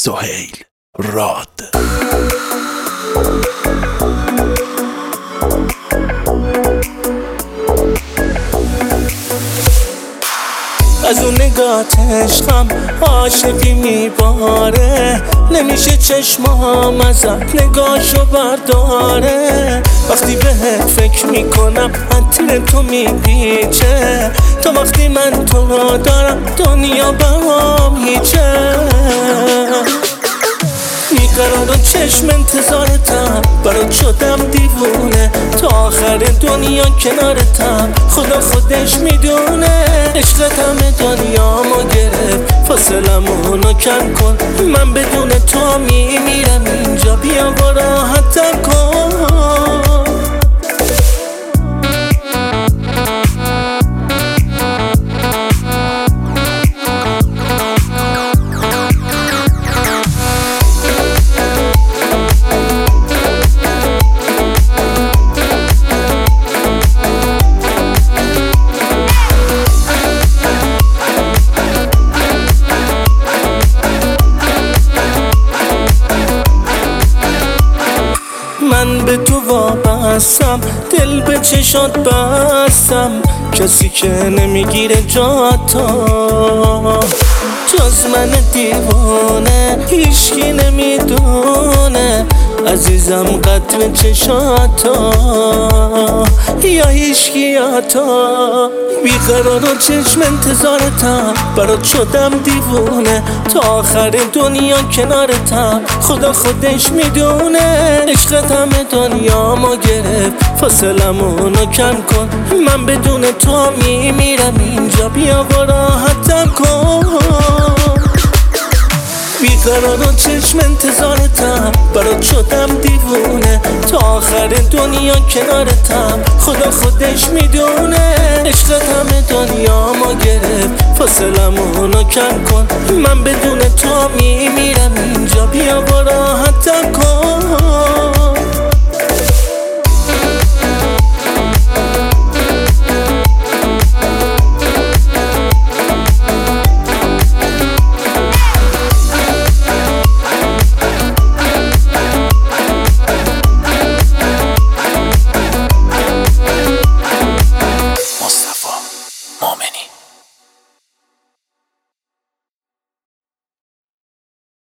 سهیل راد. از اون نگات عشقم عاشقی میباره، نمیشه چشمام ازت نگاشو برداره. وقتی بهت فکر میکنم عطر تو میپیچه، تا وقتی من تو رو دارم دنیا برام هیچه. میقرار و چشم انتظارتم، برات شدم دیوونه، تا آخر دنیا کنارتم، خدا خودش میدونه. عشقت همه دنیا ما گرفت، فاصلمونو کم کن، من بدون تو میمیرم اینجا، بیا و راحتم کن. من به تو وابستم، دل به چشات بستم، کسی که نمیگیره جاتو جز من دیوانه، هیچکی نمیدونه عزیزم قدر چشاتو یا هیچکیاتو. بیقرار و چشم انتظارتم، برات شدم دیوونه، تا آخر دنیا کنارتم، خدا خودش میدونه. عشقت همه دنیا ما گرفت، فاصلمونو کم کن، من بدون تو میمیرم اینجا، بیا و راحتم کن. بیقرار و چشم انتظارتم، برات شدم دیوونه، تا آخر دنیا کنارتم، خدا خودش میدونه. عشقت همه دنیا ما گرفت، فاصلمونو کم کن، من بدون تو میمیرم اینجا، بیا و راحتم کن.